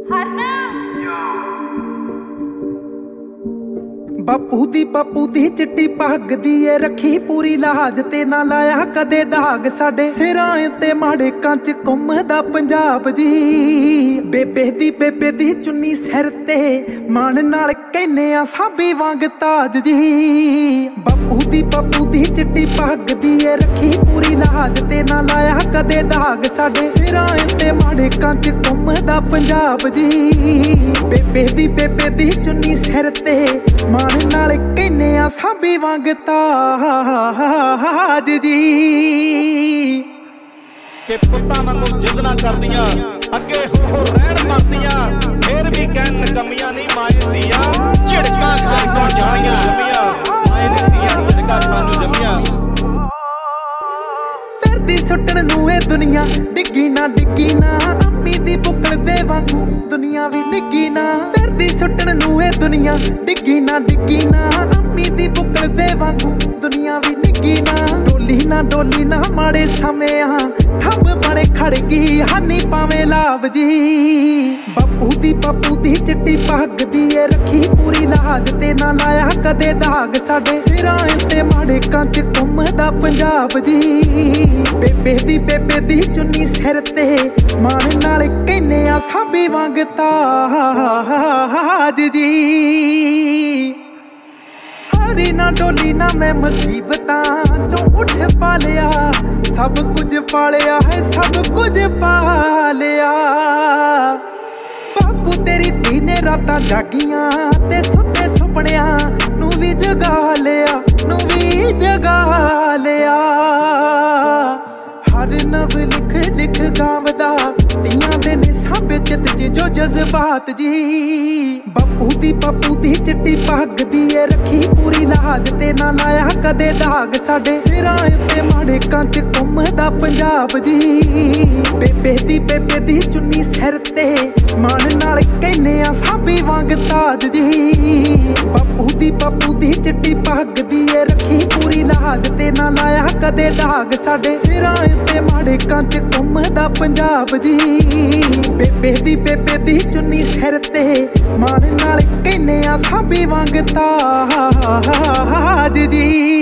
ਬਾਪੂ ਦੀ ਚਿੱਟੀ ਪੱਗ ਦੀ ਏ ਰੱਖੀ ਪੂਰੀ ਲਾਜ ਤੇ ਨਾ ਲਾਇਆ ਕਦੇ ਦਾਗ। ਸਾਡੇ ਸਿਰਾਂ ਤੇ ਮਾੜੇ ਕੰਚ ਘੁੰਮਦਾ ਪੰਜਾਬ ਜੀ। ਬੇਬੇ ਦੀ ਚੁੰਨੀ ਸਿਰ ਤੇ ਮਾਣ ਨਾਲ ਕਹਿੰਨੇ ਆ ਸਾਬੀ ਵਾਂਗ ਤਾਜ ਜੀ। ਬਾਪੂ ਦੀ ਚਿੱਟੀ ਪੱਗ ਦੀ ਏ ਰੱਖੀ ਪੂਰੀ ਲਾਜ ਤੇ ਨਾ ਲਾਇਆ ਕਦੇ ਦਾਗ। ਸਾਡੇ ਸਿਰਾਂ ਤੇ ਮਾੜੇ ਕੰਚ ਘੁੰਮਦਾ ਪੰਜਾਬ ਜੀ। ਬੇਬੇ ਦੀ ਚੁੰਨੀ ਸਿਰ ਤੇ ਮਾਣ ਨਾਲ ਕਹਿੰਨੇ ਆ ਸਾਬੀ ਵਾਂਗ ਤਾਜ ਜੀ। ਕਿ ਪੁੱਤਾਂ ਵਾਂਗੂ ਜਿੱਦਣਾ ਕਰਦੀਆਂ ਅੱਗੇ ਹੋ ਰਹਿਣ ਮਰਦੀਆਂ, ਫੇਰ ਵੀ ਕਹਿਣ ਨਕਮੀਆਂ ਨਹੀਂ ਮਾਏ ਦੀਆਂ। ਝਿੜਕਾਂ ਘਰ ਤੋਂ ਜਾਣੀਆਂ ਜੰਮੀਆਂ, ਮਾਏ ਨੇ ਦੀਆਂ ਝਿੜਕਾਂ ਸਾਨੂੰ ਜੰਮੀਆਂ। ਫਿਰਦੀ ਸੁੱਟਣ ਨੂੰ ਇਹ ਦੁਨੀਆ ਡਿੱਗੀ ਨਾ ਅੰਮੀ ਦੀ ਬੁੱਕਲ ਦੇ ਵਾਂਗੂ ਦੁਨੀਆ ਵੀ ਨਿੱਗੀ ਨਾ। ਫਿਰਦੀ ਸੁੱਟਣ ਨੂੰ ਇਹ ਦੁਨੀਆ ਡਿੱਗੀ ਨਾ ਅੰਮੀ ਦੀ ਬੁੱਕਲ ਦੇ ਵਾਂਗੂ ਦੁਨੀਆ ਵੀ ਨਿੱਗੀ ਨਾ। ਡੋਲੀ ਨਾ ਮਾੜੇ ਸਮਿਆਂ ਠੱਬ ਬਣੇ ਖੜ ਗਈ ਹਾਨੀ ਪਾਵੇਂ ਲਾਭ ਜੀ। ਬਾਪੂ ਦੀ ਚਿੱਟੀ ਪੱਗ ਦੀ ਏ ਰੱਖੀ ਪੂਰੀ ਲਾਜ ਤੇ ਨਾ ਲਾਇਆ ਕਦੇ ਦਾਗ। ਸਾਡੇ ਸਿਰਾਂ ਤੇ ਮਾੜੇ ਕੰਚ ਘੁੰਮਦਾ ਪੰਜਾਬ ਜੀ। ਬੇਬੇ ਦੀ ਚੁੰਨੀ ਸਿਰ ਤੇ ਮਾਣ ਨਾਲ ਕਹਿੰਨੇ ਆ ਸਾਬੀ ਵਾਂਗ ਤਾਜ ਜੀ। ਹਾਰੀ ਨਾ ਡੋਲੀ ਨਾ ਮੈਂ ਮੁਸੀਬਤਾਂ ਚੋਂ ਉੱਠ ਪਾਲਿਆ, ਸਭ ਕੁਝ ਪਾਲਿਆ ਹੈ ਸਭ ਕੁਝ ਪਾਲਿਆ। ਬਾਪੂ ਤੇਰੀ ਧੀ ਨੇ ਰਾਤਾਂ ਜਾਗੀਆਂ ਤੇ ਸੁੱਤੇ ਸੁਪਨਿਆਂ ਨੂੰ ਵੀ ਜਗਾ ਲਿਆ। ਹਰ ਨਵ ਲਿਖ ਗਾਵਦਾ ਧੀਆਂ ਦੇ ਨੇ ਸਭ ਚਿੱਤ ਜੋ ਜਜ਼ਬਾਤ ਜੀ। ਬਾਪੂ ਦੀ ਚਿੱਟੀ ਪੱਗ ਦੀ ਏ ਰੱਖੀ ਪੂਰੀ ਲਾਜ ਤੇ ਨਾ ਲਾਇਆ ਕਦੇ ਦਾਗ। ਸਾਡੇ ਸਿਰਾਂ ਤੇ ਮਾੜੇ ਕੰਚ ਘੁੰਮਦਾ ਪੰਜਾਬ ਜੀ। ਬੇਬੇ ਦੀ ਚੁੰਨੀ ਸਿਰ ਤੇ ਮਾਣ ਨਾਲ ਕਹਿੰਨੇ ਆ ਸਾਬੀ ਵਾਂਗ ਤਾਜ ਜੀ। ਬਾਪੂ ਦੀ ਚਿੱਟੀ ਪੱਗ ਦੀ ਏ ਰੱਖੀ ਪੂਰੀ ਲਾਜ ਤੇ ਨਾ ਲਾਇਆ ਕਦੇ ਦਾਗ। ਸਾਡੇ ਸਿਰਾਂ ਤੇ ਮਾੜੇ ਕੰਚ ਘੁੰਮਦਾ ਪੰਜਾਬ ਜੀ। ਬੇਬੇ ਦੀ ਚੁੰਨੀ ਸਿਰ ਤੇ ਮਾਣ ਨਾਲ ਕਹਿੰਨੇ ਆ ਸਾਬੀ ਵਾਂਗ ਤਾਜ ਜੀ।